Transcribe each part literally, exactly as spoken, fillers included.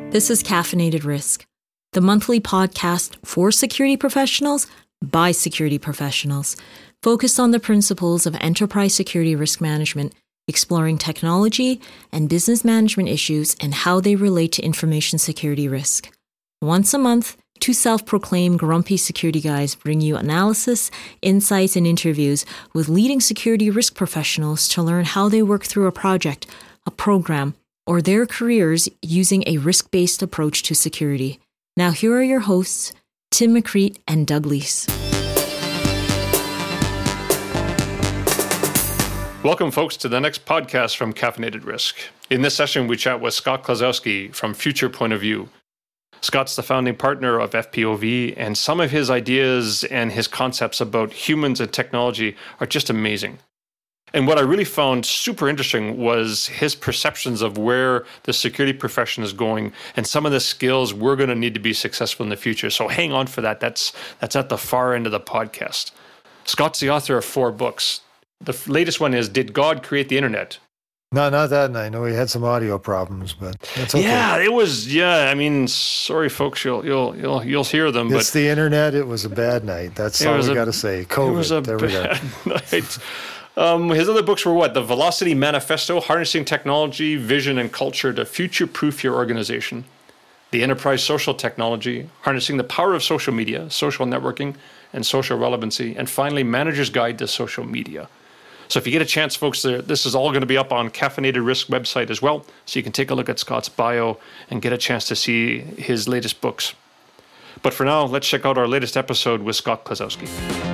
This is Caffeinated Risk, the monthly podcast for security professionals by security professionals, focused on the principles of enterprise security risk management, exploring technology and business management issues and how they relate to information security risk. Once a month, two self-proclaimed grumpy security guys bring you analysis, insights, and interviews with leading security risk professionals to learn how they work through a project, a program, or their careers using a risk-based approach to security. Now here are your hosts, Tim McCreet and Doug Leese. Welcome, folks, to the next podcast from Caffeinated Risk. In this session, we chat with Scott Klosowski from Future Point of View. Scott's the founding partner of F P O V, and some of his ideas and his concepts about humans and technology are just amazing. And what I really found super interesting was his perceptions of where the security profession is going and some of the skills we're going to need to be successful in the future. So hang on for that. That's that's at the far end of the podcast. Scott's the author of four books. The latest one is Did God Create the Internet? No, not that night. No, we had some audio problems, but that's okay. Yeah, it was. Yeah, I mean, sorry, folks, you'll you'll you'll you'll hear them. It's but the internet. It was a bad night. That's all we got to say. COVID. It was a there bad we go. night. Um, his other books were what? The Velocity Manifesto: Harnessing Technology, Vision, and Culture to Future-Proof Your Organization. The Enterprise Social Technology: Harnessing the Power of Social Media, Social Networking, and Social Relevancy. And finally, Manager's Guide to Social Media. So if you get a chance, folks, this is all going to be up on Caffeinated Risk website as well. So you can take a look at Scott's bio and get a chance to see his latest books. But for now, let's check out our latest episode with Scott Klosowski.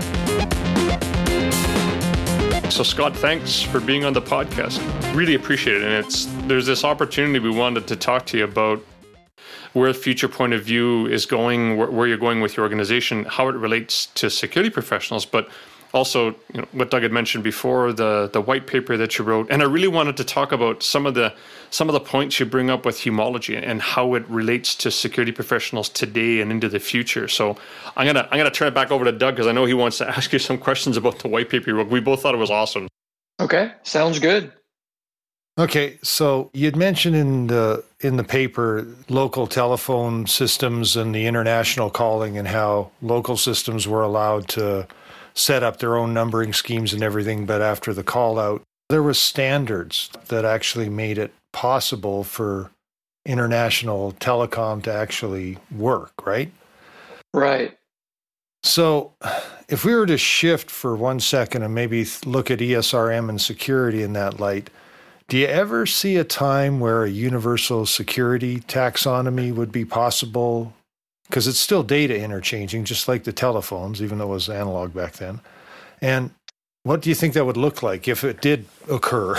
So Scott, thanks for being on the podcast. Really appreciate it. And it's there's this opportunity we wanted to talk to you about where the Future Point of View is going, where, where you're going with your organization, how it relates to security professionals, but also, you know, what Doug had mentioned before, the the white paper that you wrote, and I really wanted to talk about some of the some of the points you bring up with Humology and how it relates to security professionals today and into the future. So I'm gonna I'm gonna turn it back over to Doug because I know he wants to ask you some questions about the white paper you wrote. We both thought it was awesome. Okay, sounds good. Okay, so you'd mentioned in the in the paper local telephone systems and the international calling and how local systems were allowed to set up their own numbering schemes and everything, but after the call out, there was standards that actually made it possible for international telecom to actually work, right? Right. So if we were to shift for one second and maybe look at E S R M and security in that light, do you ever see a time where a universal security taxonomy would be possible? Because it's still data interchanging, just like the telephones, even though it was analog back then. And what do you think that would look like if it did occur?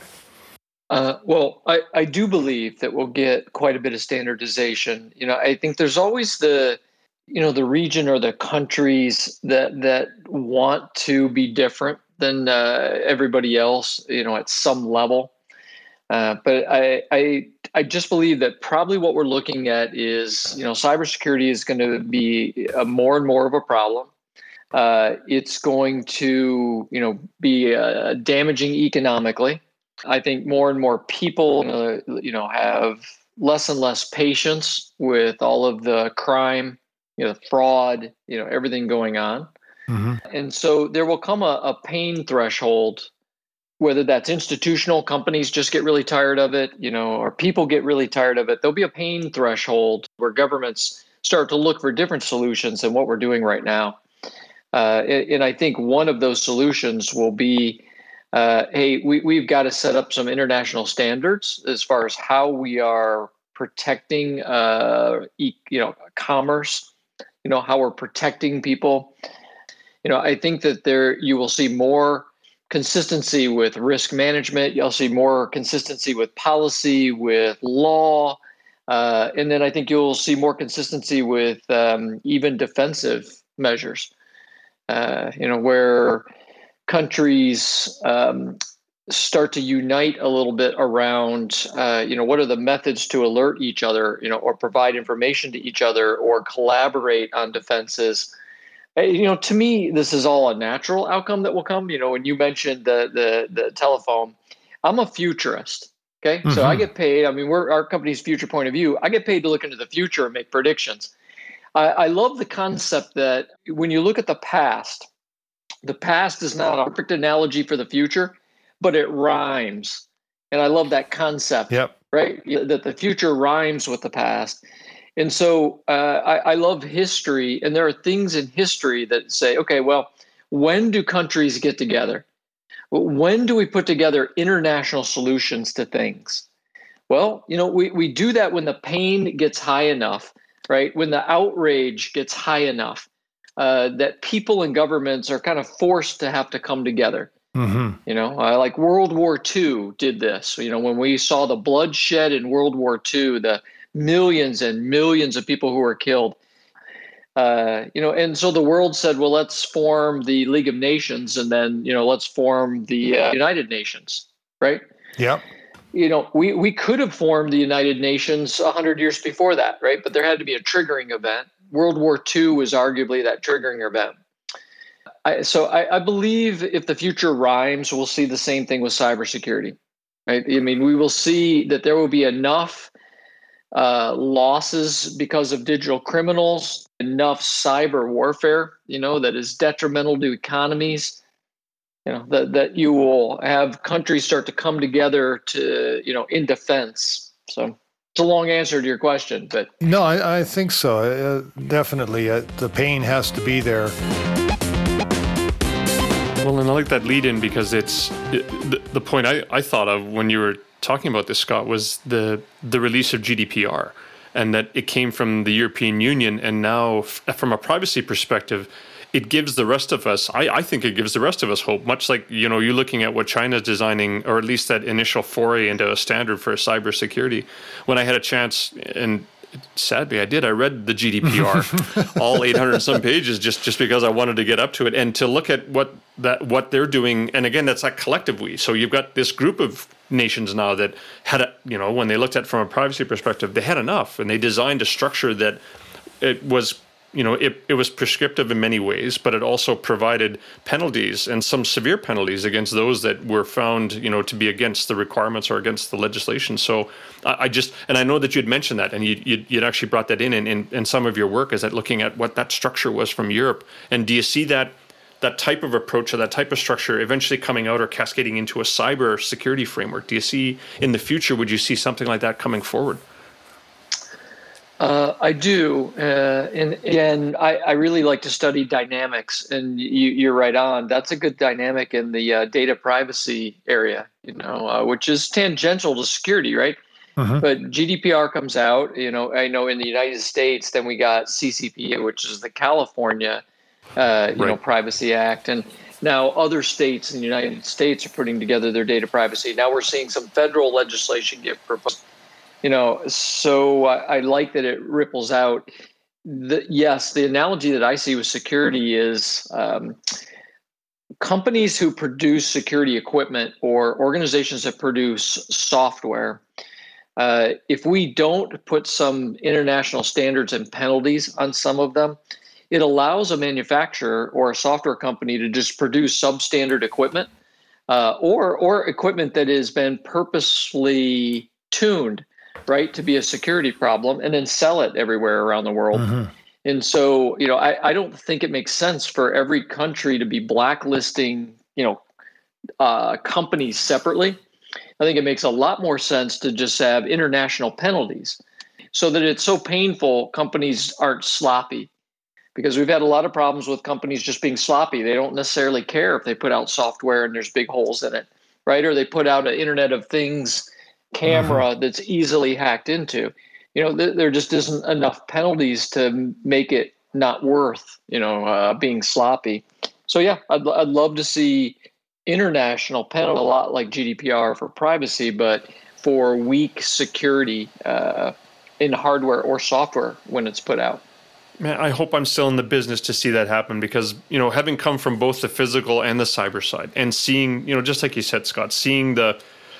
Uh, well, I, I do believe that we'll get quite a bit of standardization. You know, I think there's always the, you know, the region or the countries that that want to be different than uh, everybody else, you know, at some level. Uh, but I, I I just believe that probably what we're looking at is, you know, cybersecurity is going to be a more and more of a problem. Uh, it's going to, you know, be uh, damaging economically. I think more and more people, uh, you know, have less and less patience with all of the crime, you know, fraud, you know, everything going on. Mm-hmm. And so there will come a, a pain threshold, whether that's institutional companies just get really tired of it, you know, or people get really tired of it. There'll be a pain threshold where governments start to look for different solutions than what we're doing right now. Uh, and, and I think one of those solutions will be, uh, hey, we, we've got to set up some international standards as far as how we are protecting, uh, e- you know, commerce, you know, how we're protecting people. You know, I think that there you will see more consistency with risk management. You'll see more consistency with policy, with law. Uh, and then I think you'll see more consistency with um, even defensive measures, uh, you know, where countries um, start to unite a little bit around, uh, you know, what are the methods to alert each other, you know, or provide information to each other or collaborate on defenses. You know, to me, this is all a natural outcome that will come. You know, when you mentioned the the the telephone, I'm a futurist. Okay, mm-hmm. So I get paid. I mean, we're our company's Future Point of View. I get paid to look into the future and make predictions. I, I love the concept that when you look at the past, the past is not a perfect analogy for the future, but it rhymes. And I love that concept, yep. right? That the future rhymes with the past. And so uh, I, I love history. And there are things in history that say, okay, well, when do countries get together? When do we put together international solutions to things? Well, you know, we, we do that when the pain gets high enough, right? When the outrage gets high enough uh, that people and governments are kind of forced to have to come together. Mm-hmm. You know, uh, like World War Two did this. You know, when we saw the bloodshed in World War Two, the millions and millions of people who were killed. Uh, you know, and so the world said, well, let's form the League of Nations, and then, you know, let's form the uh, United Nations, right? Yeah. You know, we, we could have formed the United Nations a hundred years before that, right? But there had to be a triggering event. World War Two was arguably that triggering event. I, so I, I believe if the future rhymes, we'll see the same thing with cybersecurity, right? I mean, we will see that there will be enough uh, losses because of digital criminals, enough cyber warfare, you know, that is detrimental to economies, you know, that, that you will have countries start to come together to, you know, in defense. So it's a long answer to your question, but. No, I, I think so. Uh, definitely. Uh, the pain has to be there. Well, and I like that lead in because it's it, the, the point I, I thought of when you were talking about this, Scott, was the the release of G D P R, and that it came from the European Union, and now f- from a privacy perspective, it gives the rest of us, I, I think it gives the rest of us hope, much like, you know, you're looking at what China's designing, or at least that initial foray into a standard for cybersecurity. When I had a chance, and sadly I did, I read the G D P R, all eight hundred and some pages, just, just because I wanted to get up to it and to look at what that what they're doing. And again, that's that collective we. So you've got this group of nations now that had, a, you know, when they looked at it from a privacy perspective, they had enough, and they designed a structure that it was, you know, it, it was prescriptive in many ways, but it also provided penalties, and some severe penalties against those that were found, you know, to be against the requirements or against the legislation. So I, I just, and I know that you'd mentioned that, and you, you'd, you'd actually brought that in, in in in some of your work, is that looking at what that structure was from Europe. And do you see that that type of approach or that type of structure eventually coming out or cascading into a cyber security framework? Do you see in the future, would you see something like that coming forward? Uh, I do. Uh, and again, I, I really like to study dynamics, and you, you're right on. That's a good dynamic in the uh, data privacy area, you know, uh, which is tangential to security, right? Uh-huh. But G D P R comes out, you know, I know in the United States, then we got C C P A, which is the California, uh, you right. know, Privacy Act. And now other states in the United States are putting together their data privacy. Now we're seeing some federal legislation get proposed. You know, so I, I like that it ripples out. The, yes, the analogy that I see with security is um, companies who produce security equipment or organizations that produce software. Uh, if we don't put some international standards and penalties on some of them, it allows a manufacturer or a software company to just produce substandard equipment uh, or or equipment that has been purposefully tuned, right, to be a security problem, and then sell it everywhere around the world. Mm-hmm. And so, you know, I, I don't think it makes sense for every country to be blacklisting, you know, uh, companies separately. I think it makes a lot more sense to just have international penalties so that it's so painful companies aren't sloppy. Because we've had a lot of problems with companies just being sloppy. They don't necessarily care if they put out software and there's big holes in it, right? Or they put out an Internet of Things camera mm-hmm. that's easily hacked into. You know, th- there just isn't enough penalties to make it not worth, you know, uh, being sloppy. So yeah, I'd I'd love to see international penalty, a lot like G D P R for privacy, but for weak security uh, in hardware or software when it's put out. Man, I hope I'm still in the business to see that happen, because, you know, having come from both the physical and the cyber side, and seeing, you know, just like you said, Scott, seeing the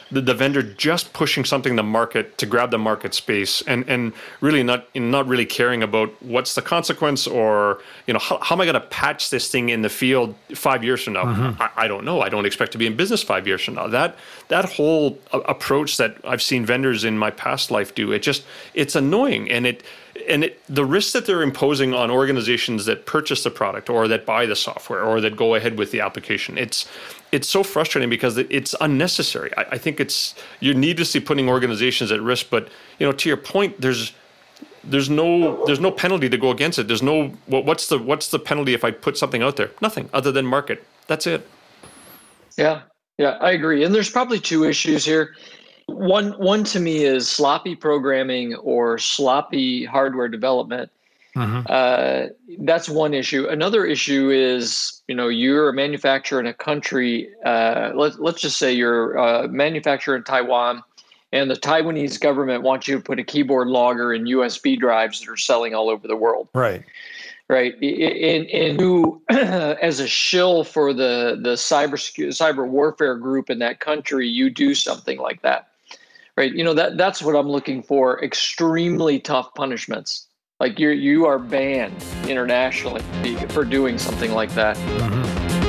the, the vendor just pushing something to market to grab the market space, and and really not not really caring about what's the consequence, or you know how, how am I going to patch this thing in the field five years from now? Mm-hmm. I, I don't know. I don't expect to be in business five years from now. That that whole a- approach that I've seen vendors in my past life do, it just it's annoying, and it. And it, the risks that they're imposing on organizations that purchase the product or that buy the software or that go ahead with the application, it's it's so frustrating because it's unnecessary. I, I think it's you're needlessly putting organizations at risk. But you know, to your point, there's there's no there's no penalty to go against it. There's no what, what's the what's the penalty if I put something out there? Nothing other than market. That's it. Yeah, yeah, I agree. And there's probably two issues here. One, one to me is sloppy programming or sloppy hardware development. Mm-hmm. Uh, that's one issue. Another issue is, you know, you're a manufacturer in a country. Uh, let, let's just say you're a manufacturer in Taiwan, and the Taiwanese government wants you to put a keyboard logger in U S B drives that are selling all over the world. Right. Right. And, and who, as a shill for the, the cyber cyber warfare group in that country, you do something like that. Right. You know, that that's what I'm looking for. Extremely tough punishments. Like you you are banned internationally for doing something like that. Mm-hmm.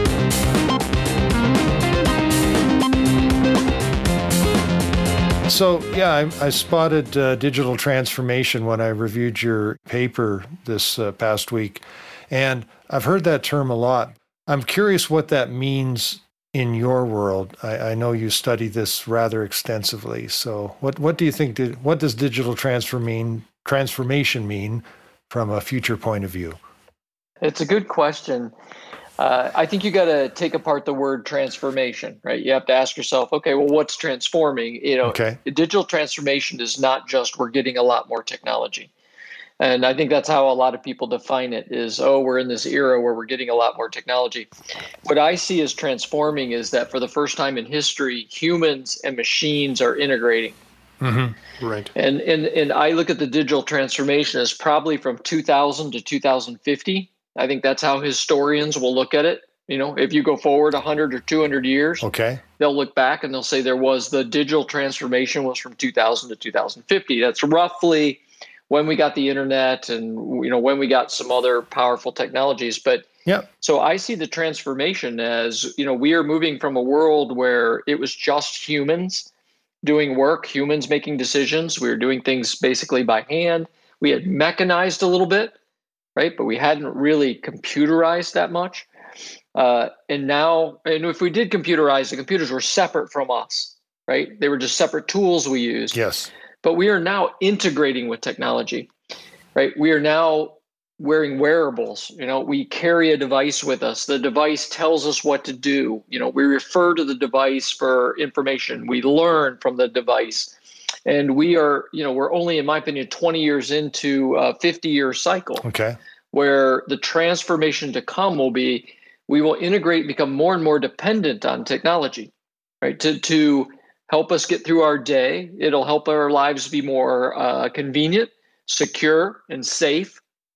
So, yeah, I, I spotted uh, digital transformation when I reviewed your paper this uh, past week. And I've heard that term a lot. I'm curious what that means in your world. I, I know you study this rather extensively. So what, what do you think, did, what does digital transform mean, transformation mean from a future point of view? It's a good question. Uh, I think you got to take apart the word transformation, right? You have to ask yourself, okay, well, what's transforming? You know, okay. Digital transformation is not just we're getting a lot more technology. And I think that's how a lot of people define it is, oh, we're in this era where we're getting a lot more technology. What I see as transforming is that for the first time in history, humans and machines are integrating. Mm-hmm. Right. And, and, and I look at the digital transformation as probably from two thousand to two thousand fifty. I think that's how historians will look at it. You know, if you go forward one hundred or two hundred years, okay, they'll look back and they'll say there was the digital transformation was from two thousand to two thousand fifty. That's roughly when we got the internet and, you know, when we got some other powerful technologies. But yeah, so I see the transformation as, you know, we are moving from a world where it was just humans doing work, humans making decisions. We were doing things basically by hand. We had mechanized a little bit, right? But we hadn't really computerized that much. Uh, and now, and if we did computerize, the computers were separate from us, right? They were just separate tools we used. Yes. But we are now integrating with technology, right? We are now wearing wearables. You know, we carry a device with us. The device tells us what to do. You know, we refer to the device for information. We learn from the device. And we are, you know, we're only, in my opinion, twenty years into a fifty-year cycle. Okay. Where the transformation to come will be, we will integrate, become more and more dependent on technology, right? To to help us get through our day. It'll help our lives be more uh, convenient, secure, and safe.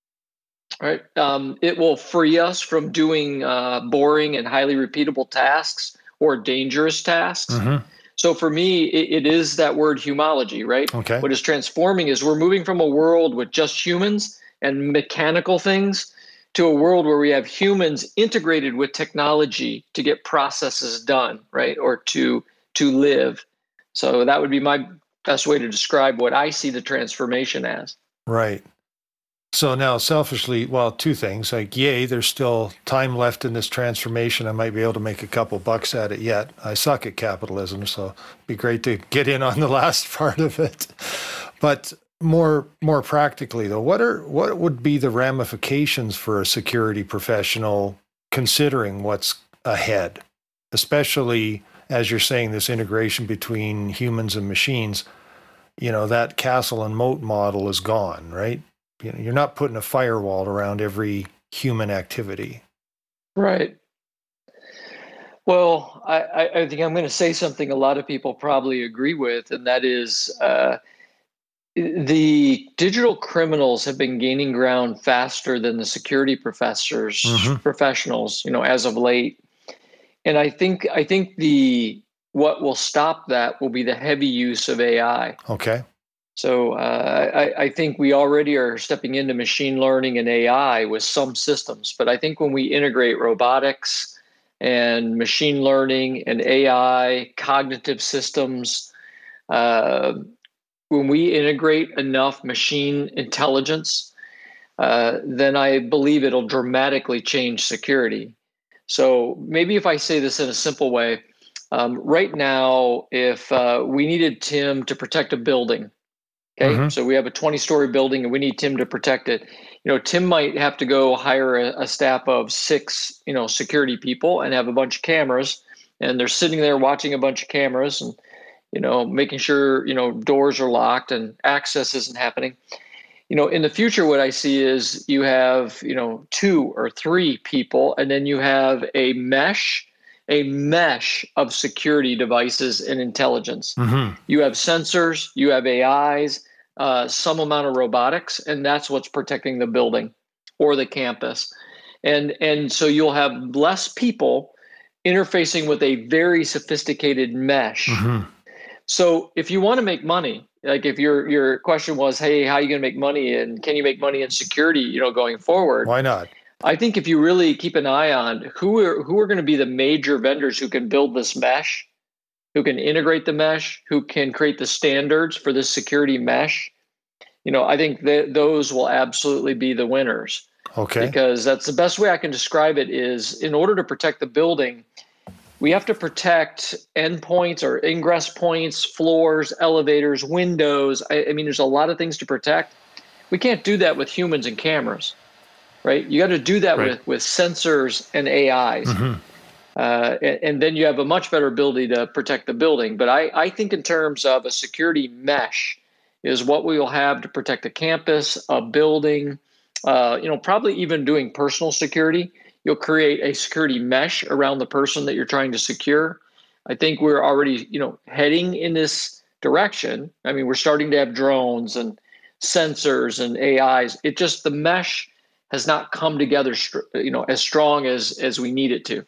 Right? Um, it will free us from doing uh, boring and highly repeatable tasks or dangerous tasks. Mm-hmm. So for me, it, it is that word humology, right? Okay. What is transforming is we're moving from a world with just humans and mechanical things to a world where we have humans integrated with technology to get processes done, right? Or to to live. So that would be my best way to describe what I see the transformation as. Right. So now selfishly, well, two things. Like, yay, there's still time left in this transformation. I might be able to make a couple bucks at it yet. I suck at capitalism, so it'd be great to get in on the last part of it. But more more practically, though, what are what would be the ramifications for a security professional considering what's ahead, especially as you're saying, this integration between humans and machines? You know, that castle and moat model is gone, right? You know, you're not putting a firewall around every human activity. Right. Well, I, I think I'm going to say something a lot of people probably agree with, and that is uh, the digital criminals have been gaining ground faster than the security professors, mm-hmm. professionals, you know, as of late. And I think I think the what will stop that will be the heavy use of A I. Okay. So uh, I, I think we already are stepping into machine learning and A I with some systems. But I think when we integrate robotics and machine learning and A I, cognitive systems, uh, when we integrate enough machine intelligence, uh, then I believe it'll dramatically change security. So maybe if I say this in a simple way, um, right now, if uh, we needed Tim to protect a building, okay, mm-hmm. so we have a twenty-story building and we need Tim to protect it. You know, Tim might have to go hire a, a staff of six, you know, security people and have a bunch of cameras, and they're sitting there watching a bunch of cameras and, you know, making sure, you know, doors are locked and access isn't happening. You know, in the future, what I see is you have, you know, two or three people, and then you have a mesh, a mesh of security devices and intelligence. Mm-hmm. You have sensors, you have A Is, uh, some amount of robotics, and that's what's protecting the building or the campus. And, and so you'll have less people interfacing with a very sophisticated mesh. Mm-hmm. So if you want to make money, like if your your question was, hey, how are you going to make money, and can you make money in security, you know, going forward? Why not? I think if you really keep an eye on who are who are going to be the major vendors who can build this mesh, who can integrate the mesh, who can create the standards for this security mesh, you know, I think that those will absolutely be the winners. Okay. Because that's the best way I can describe it is, in order to protect the building, we have to protect endpoints or ingress points, floors, elevators, windows. I, I mean, there's a lot of things to protect. We can't do that with humans and cameras, right? You got to do that right. with, with sensors and A Is. Mm-hmm. Uh, and, and then you have a much better ability to protect the building. But I, I think in terms of a security mesh is what we will have to protect the campus, a building, uh, you know, probably even doing personal security. You'll create a security mesh around the person that you're trying to secure. I think we're already, you know, heading in this direction. I mean, we're starting to have drones and sensors and A Is. It just, the mesh has not come together, you know, as strong as as we need it to.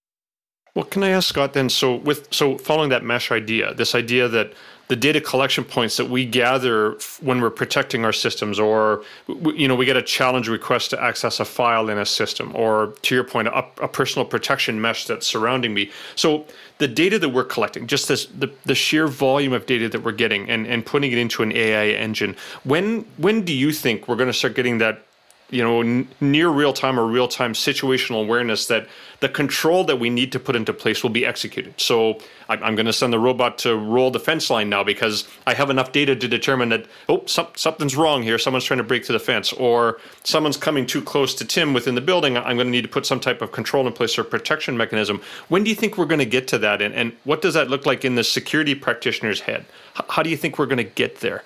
Well, can I ask Scott then? So, with so following that mesh idea, this idea that the data collection points that we gather when we're protecting our systems, or, you know, we get a challenge request to access a file in a system, or to your point, a, a personal protection mesh that's surrounding me. So the data that we're collecting, just this, the, the sheer volume of data that we're getting and, and putting it into an A I engine, when when do you think we're going to start getting that, you know, n- near real-time or real-time situational awareness that the control that we need to put into place will be executed? So I'm, I'm going to send the robot to roll the fence line now because I have enough data to determine that, oh, some, something's wrong here. Someone's trying to break through the fence, or someone's coming too close to Tim within the building. I'm going to need to put some type of control in place or protection mechanism. When do you think we're going to get to that? And, and what does that look like in the security practitioner's head? H- how do you think we're going to get there?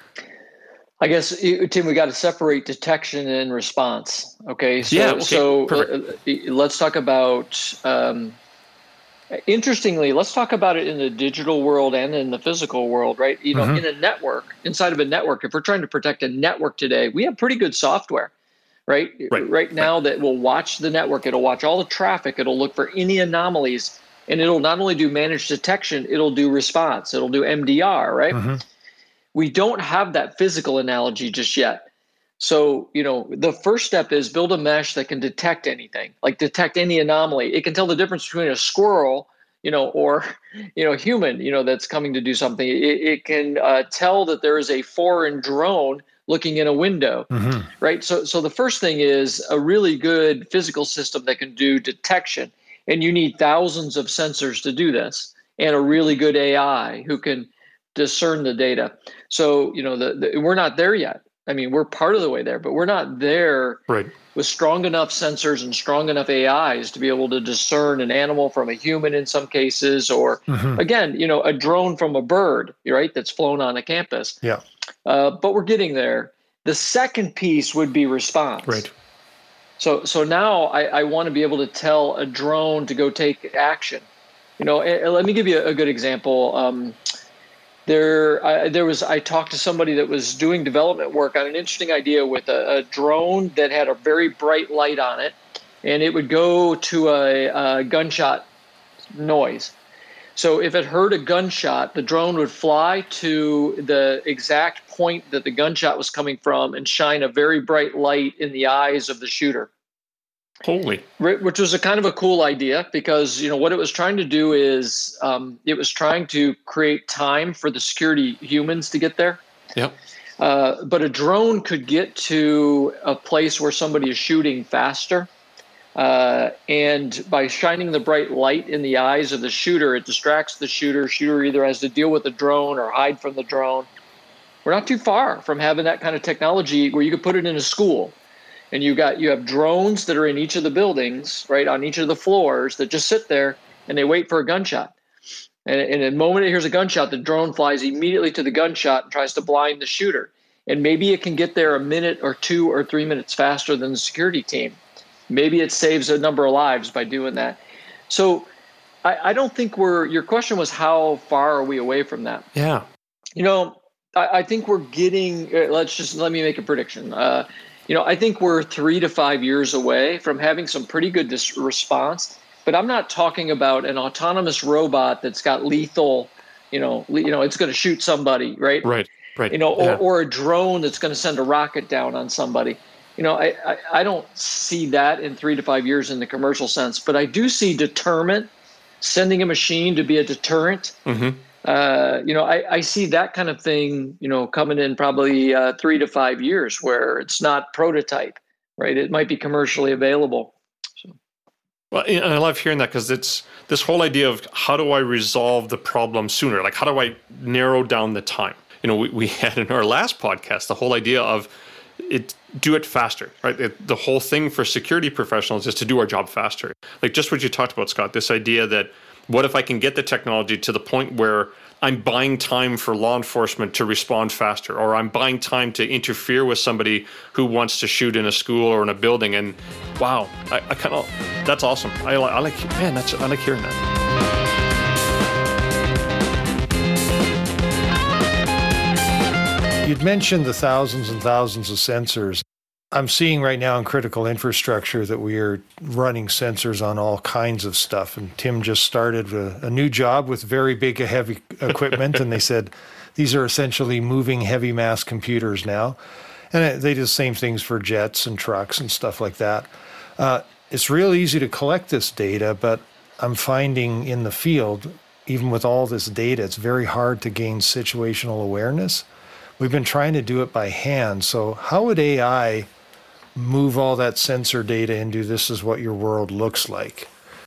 I guess, Tim, we got to separate detection and response. Okay, so yeah, okay. so Perfect. Uh, let's talk about. Um, interestingly, let's talk about it in the digital world and in the physical world, right? You know, mm-hmm. in a network, inside of a network, if we're trying to protect a network today, we have pretty good software, right? Right, right now right. that will watch the network. It'll watch all the traffic. It'll look for any anomalies, and it'll not only do managed detection, it'll do response. It'll do M D R, right? Mm-hmm. We don't have that physical analogy just yet. So, you know, the first step is build a mesh that can detect anything, like detect any anomaly. It can tell the difference between a squirrel, you know, or, you know, human, you know, that's coming to do something. It, it can uh, tell that there is a foreign drone looking in a window, mm-hmm. right? So, so the first thing is a really good physical system that can do detection. And you need thousands of sensors to do this, and a really good A I who can discern the data. So, you know, the, the, we're not there yet. I mean, we're part of the way there, but we're not there right. with strong enough sensors and strong enough A Is to be able to discern an animal from a human in some cases, or mm-hmm. again, you know, a drone from a bird, right, that's flown on a campus. Yeah. Uh, but we're getting there. The second piece would be response. Right. So, so now I, I want to be able to tell a drone to go take action. You know, and let me give you a good example. Um, There, I, there was. I talked to somebody that was doing development work on an interesting idea with a, a drone that had a very bright light on it, and it would go to a, a gunshot noise. So if it heard a gunshot, the drone would fly to the exact point that the gunshot was coming from and shine a very bright light in the eyes of the shooter. Holy. Which was a kind of a cool idea because, you know, what it was trying to do is um, it was trying to create time for the security humans to get there. Yep. Uh, but a drone could get to a place where somebody is shooting faster. Uh, and by shining the bright light in the eyes of the shooter, it distracts the shooter. Shooter either has to deal with the drone or hide from the drone. We're not too far from having that kind of technology where you could put it in a school. And you got you have drones that are in each of the buildings, right, on each of the floors that just sit there and they wait for a gunshot. And, and the moment it hears a gunshot, the drone flies immediately to the gunshot and tries to blind the shooter. And maybe it can get there a minute or two or three minutes faster than the security team. Maybe it saves a number of lives by doing that. So I, I don't think we're – your question was how far are we away from that? Yeah. You know, I, I think we're getting – let's just – let me make a prediction. Uh, you know, I think we're three to five years away from having some pretty good dis- response. But I'm not talking about an autonomous robot that's got lethal – you know, le- you know, it's going to shoot somebody, right? Right, right. You know, or, yeah. or a drone that's going to send a rocket down on somebody. You know, I, I, I don't see that in three to five years in the commercial sense, but I do see deterrent, sending a machine to be a deterrent. Mm-hmm. Uh, you know, I, I see that kind of thing, you know, coming in probably uh, three to five years where it's not prototype, right? It might be commercially available. So. Well, and I love hearing that because it's this whole idea of how do I resolve the problem sooner? Like, how do I narrow down the time? You know, we, we had in our last podcast the whole idea of it do it faster, right? It, the whole thing for security professionals is to do our job faster. Like just what you talked about, Scott, this idea that what if I can get the technology to the point where I'm buying time for law enforcement to respond faster, or I'm buying time to interfere with somebody who wants to shoot in a school or in a building. And wow, I, I kind of, that's awesome. I, I like, man, that's, I like hearing that. You'd mentioned the thousands and thousands of sensors. I'm seeing right now in critical infrastructure that we are running sensors on all kinds of stuff. And Tim just started a, a new job with very big, heavy equipment. And they said, these are essentially moving heavy mass computers now. And they do the same things for jets and trucks and stuff like that. Uh, it's real easy to collect this data, but I'm finding in the field, even with all this data, it's very hard to gain situational awareness. We've been trying to do it by hand. So how would A I move all that sensor data into this is what your world looks like?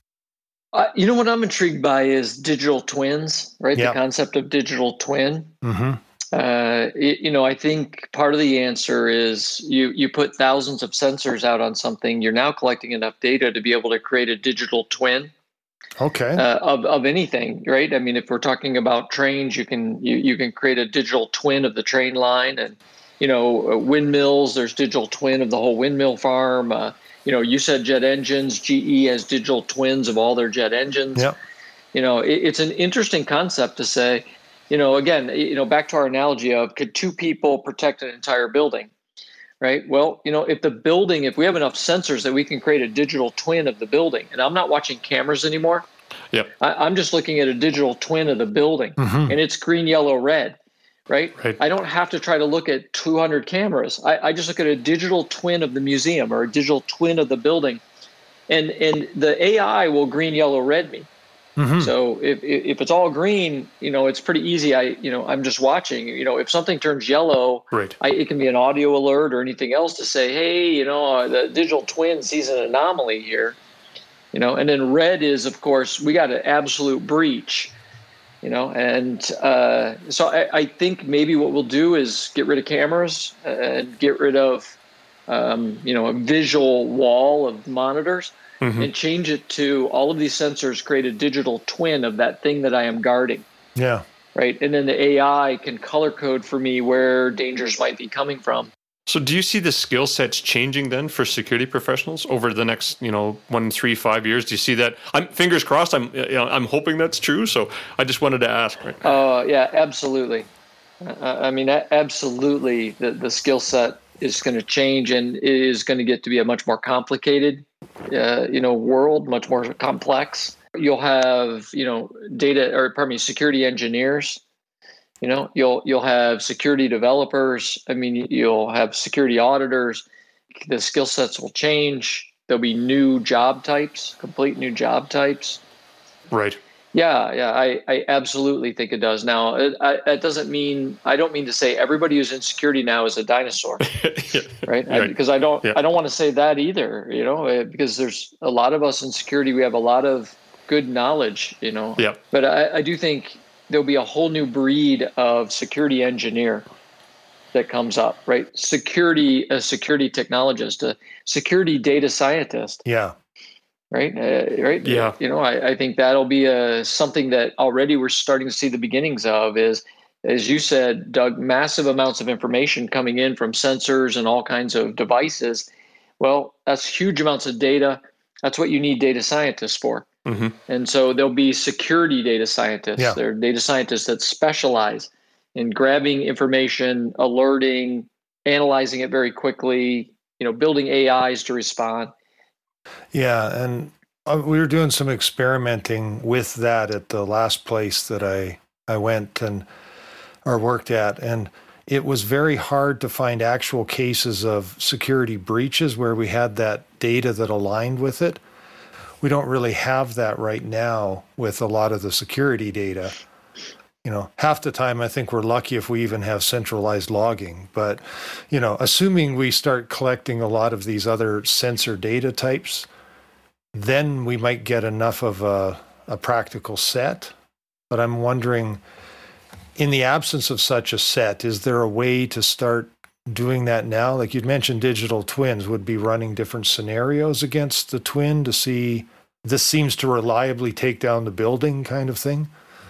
Uh, you know what I'm intrigued by is digital twins, right? Yep. The concept of digital twin. Mm-hmm. Uh, it, you know, I think part of the answer is you you put thousands of sensors out on something. You're now collecting enough data to be able to create a digital twin. Okay. Uh, of of anything, right? I mean, if we're talking about trains, you can you you can create a digital twin of the train line, and you know, windmills. There's digital twin of the whole windmill farm. Uh, you know, you said jet engines. G E has digital twins of all their jet engines. Yep. You know, it, it's an interesting concept to say. You know, again, you know, back to our analogy of could two people protect an entire building? Right. Well, you know, if the building, if we have enough sensors that we can create a digital twin of the building, and I'm not watching cameras anymore. Yep. I, I'm just looking at a digital twin of the building, mm-hmm. and it's green, yellow, red. Right? Right. I don't have to try to look at two hundred cameras. I, I just look at a digital twin of the museum or a digital twin of the building, and and the A I will green, yellow, red me. Mm-hmm. So if if it's all green, you know, it's pretty easy. I, you know, I'm just watching. You know, if something turns yellow, right. I, it can be an audio alert or anything else to say, hey, you know, uh, the digital twin sees an anomaly here. You know, and then red is, of course, we got an absolute breach. You know, and uh, so I, I think maybe what we'll do is get rid of cameras and get rid of, um, you know, a visual wall of monitors. Mm-hmm. And change it to all of these sensors create a digital twin of that thing that I am guarding. Yeah. Right. And then the A I can color code for me where dangers might be coming from. So do you see the skill sets changing then for security professionals over the next, you know, one, three, five years? Do you see that? I'm fingers crossed. I'm, you know, I'm hoping that's true. So I just wanted to ask. Right? Uh, yeah, absolutely. Uh, I mean, absolutely. The, the skill set is going to change and it is going to get to be a much more complicated Uh, you know, world, much more complex. You'll have, you know, data or pardon me, security engineers. You know, you'll you'll have security developers. I mean, you'll have security auditors. The skill sets will change. There'll be new job types, complete new job types. Right. Yeah, yeah, I, I absolutely think it does. Now, it, I, that doesn't mean I don't mean to say everybody who's in security now is a dinosaur, yeah. right? Right. I, because I don't yeah. I don't want to say that either. You know, because there's a lot of us in security. We have a lot of good knowledge. You know, yeah. But I, I do think there'll be a whole new breed of security engineer that comes up, right? Security, a security technologist, a security data scientist. Yeah. Right. Uh, right. Yeah. You know, I, I think that'll be a, something that already we're starting to see the beginnings of is, as you said, Doug, massive amounts of information coming in from sensors and all kinds of devices. Well, that's huge amounts of data. That's what you need data scientists for. Mm-hmm. And so there'll be security data scientists. Yeah. There are data scientists that specialize in grabbing information, alerting, analyzing it very quickly, you know, building A Is to respond. Yeah, and uh, we were doing some experimenting with that at the last place that I, I went and or worked at, and it was very hard to find actual cases of security breaches where we had that data that aligned with it. We don't really have that right now with a lot of the security data. You know, half the time I think we're lucky if we even have centralized logging. But, you know, assuming we start collecting a lot of these other sensor data types, then we might get enough of a, a practical set. But I'm wondering, in the absence of such a set, is there a way to start doing that now? Like you'd mentioned, digital twins would be running different scenarios against the twin to see this seems to reliably take down the building kind of thing.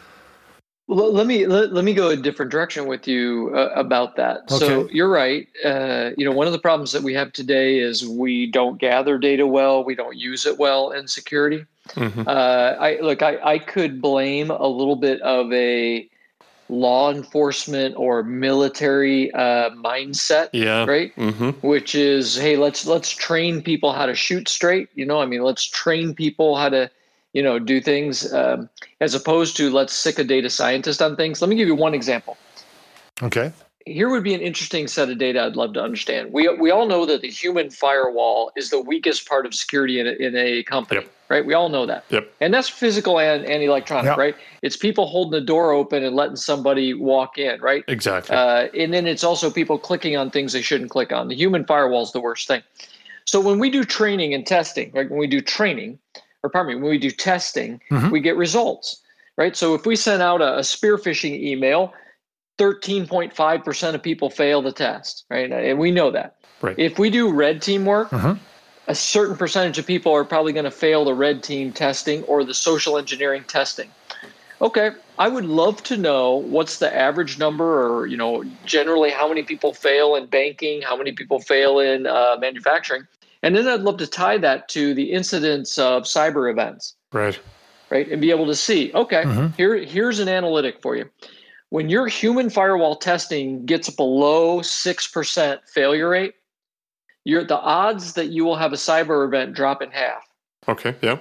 Well, let me let, let me go a different direction with you uh, about that. Okay. So you're right. Uh, you know, one of the problems that we have today is we don't gather data well. We don't use it well in security. Mm-hmm. Uh, I look. I, I could blame a little bit of a law enforcement or military uh, mindset. Yeah. Right. Mm-hmm. Which is, hey, let's let's train people how to shoot straight. You know, I mean, let's train people how to, you know, do things um, as opposed to let's sick a data scientist on things. Let me give you one example. Okay. Here would be an interesting set of data I'd love to understand. We we all know that the human firewall is the weakest part of security in a, in a company, yep. right? We all know that. Yep. And that's physical and, and electronic, yep. right? It's people holding the door open and letting somebody walk in, right? Exactly. Uh, and then it's also people clicking on things they shouldn't click on. The human firewall is the worst thing. So when we do training and testing, right? When we do training, or pardon me, when we do testing, mm-hmm. we get results, right? So if we send out a, a spear phishing email, thirteen point five percent of people fail the test, right? And we know that. Right. If we do red team work, mm-hmm. a certain percentage of people are probably going to fail the red team testing or the social engineering testing. Okay, I would love to know what's the average number, or, you know, generally how many people fail in banking, how many people fail in uh, manufacturing. And then I'd love to tie that to the incidence of cyber events. Right. Right. And be able to see, okay, mm-hmm. here, here's an analytic for you. When your human firewall testing gets below six percent failure rate, you're, the odds that you will have a cyber event drop in half. Okay. Yeah.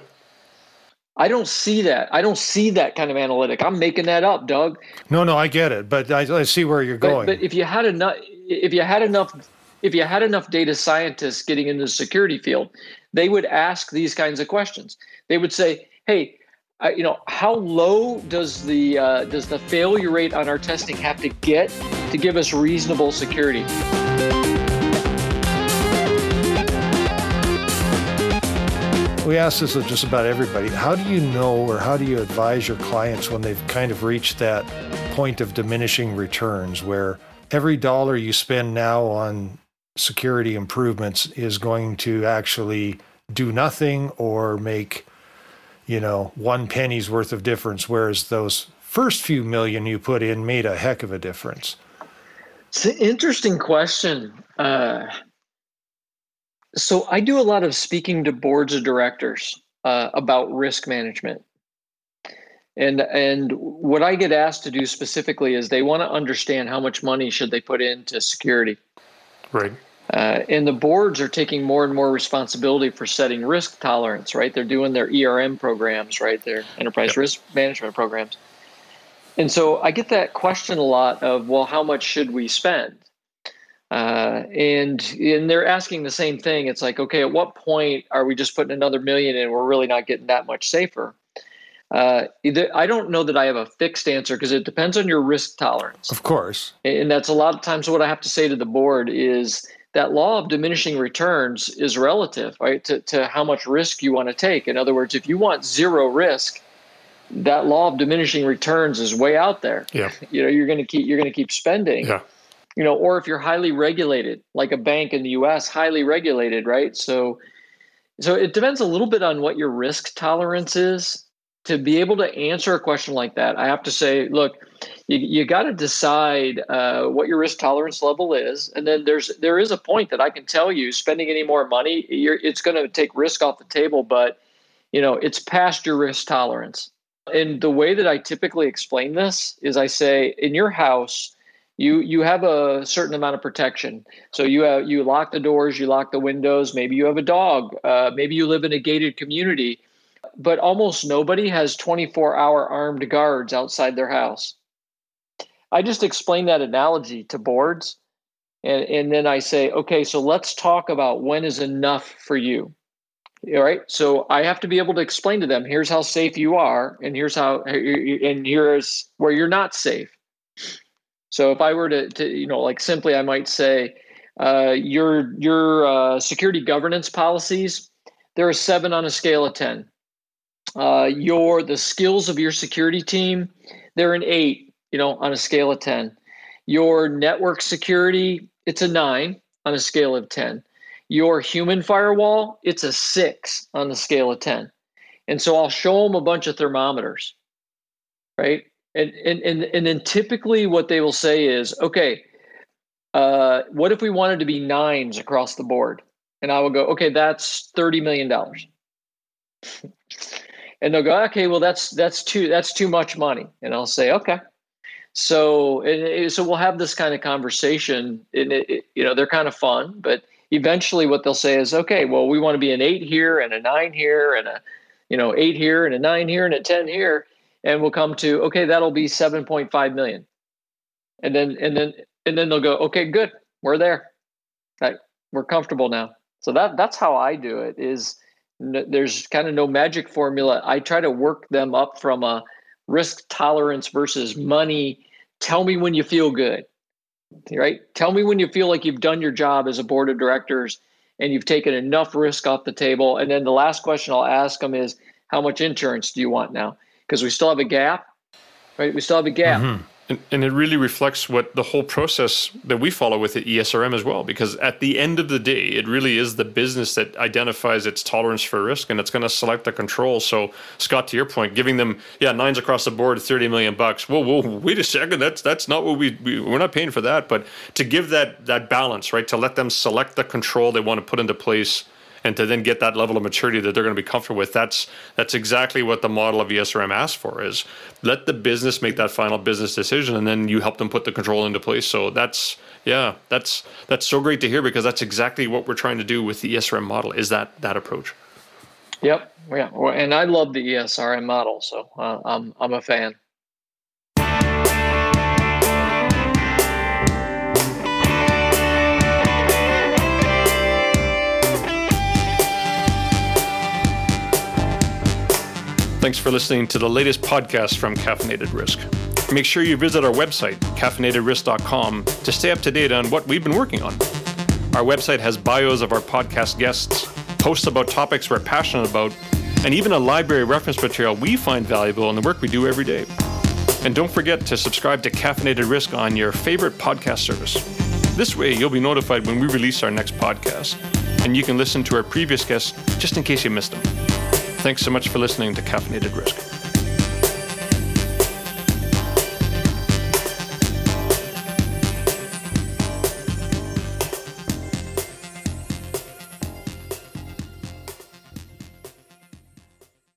I don't see that. I don't see that kind of analytic. I'm making that up, Doug. No, no, I get it, but I, I see where you're going. But, but if you had enough, if you had enough, if you had enough data scientists getting into the security field, they would ask these kinds of questions. They would say, "Hey, uh, you know, how low does the uh, does the failure rate on our testing have to get to give us reasonable security?" We ask this of just about everybody. How do you know, or how do you advise your clients when they've kind of reached that point of diminishing returns where every dollar you spend now on security improvements is going to actually do nothing or make, you know, one penny's worth of difference, whereas those first few million you put in made a heck of a difference? It's an interesting question. Uh, so I do a lot of speaking to boards of directors uh, about risk management. And and what I get asked to do specifically is they want to understand how much money should they put into security. Right. Uh, and the boards are taking more and more responsibility for setting risk tolerance, right? They're doing their E R M programs, right? Their enterprise yep. risk management programs. And so I get that question a lot of, well, how much should we spend? Uh, and and they're asking the same thing. It's like, okay, at what point are we just putting another million in? We're really not getting that much safer. Uh, I don't know that I have a fixed answer because it depends on your risk tolerance. Of course. And that's a lot of times what I have to say to the board is that law of diminishing returns is relative, right, to, to how much risk you want to take. In other words, if you want zero risk, that law of diminishing returns is way out there. Yeah. You know, you're going to keep you're going to keep spending. Yeah. You know, or if you're highly regulated, like a bank in the U S, highly regulated, right? So, so it depends a little bit on what your risk tolerance is. To be able to answer a question like that, I have to say, look, you, you got to decide uh, what your risk tolerance level is, and then there's there is a point that I can tell you, spending any more money, you're, it's going to take risk off the table, but you know it's past your risk tolerance. And the way that I typically explain this is, I say, in your house, you you have a certain amount of protection. So you have, you lock the doors, you lock the windows. Maybe you have a dog. Uh, maybe you live in a gated community. But almost nobody has twenty-four hour armed guards outside their house. I just explain that analogy to boards. And, and then I say, okay, so let's talk about when is enough for you. All right. So I have to be able to explain to them, here's how safe you are. And here's how, and here's where you're not safe. So if I were to, to you know, like simply, I might say, uh, your, your uh, security governance policies, they're a seven on a scale of ten. Uh, your the skills of your security team, they're an eight, you know, on a scale of ten. Your network security, it's a nine on a scale of ten. Your human firewall, it's a six on the scale of ten. And so I'll show them a bunch of thermometers, right? And and and, and then typically what they will say is, okay, uh, what if we wanted to be nines across the board? And I will go, okay, that's thirty million dollars. And they'll go, okay, well, that's that's too that's too much money. And I'll say, okay. So and, so we'll have this kind of conversation. And it, it, you know, they're kind of fun, but eventually what they'll say is, okay, well, we want to be an eight here and a nine here and a, you know, eight here and a nine here and a ten here. And we'll come to, okay, that'll be seven point five million. And then and then and then they'll go, okay, good, we're there. Right, we're comfortable now. So that that's how I do it is. There's kind of no magic formula. I try to work them up from a risk tolerance versus money. Tell me when you feel good, right? Tell me when you feel like you've done your job as a board of directors and you've taken enough risk off the table. And then the last question I'll ask them is, how much insurance do you want now? Because we still have a gap, right? We still have a gap. Mm-hmm. And, and it really reflects what the whole process that we follow with the E S R M as well, because at the end of the day, it really is the business that identifies its tolerance for risk, and it's going to select the control. So, Scott, to your point, giving them, yeah, nines across the board, thirty million bucks. Whoa, whoa, wait a second. That's that's not what we, we we're not paying for that. But to give that that balance, right, to let them select the control they want to put into place, and to then get that level of maturity that they're going to be comfortable with, that's that's exactly what the model of E S R M asks for, is let the business make that final business decision, and then you help them put the control into place. So that's, yeah, that's that's so great to hear, because that's exactly what we're trying to do with the E S R M model, is that that approach. Yep, yeah, and I love the E S R M model, so uh, I'm I'm a fan. Thanks for listening to the latest podcast from Caffeinated Risk. Make sure you visit our website, caffeinated risk dot com, to stay up to date on what we've been working on. Our website has bios of our podcast guests, posts about topics we're passionate about, and even a library of reference material we find valuable in the work we do every day. And don't forget to subscribe to Caffeinated Risk on your favorite podcast service. This way, you'll be notified when we release our next podcast, and you can listen to our previous guests just in case you missed them. Thanks so much for listening to Caffeinated Risk.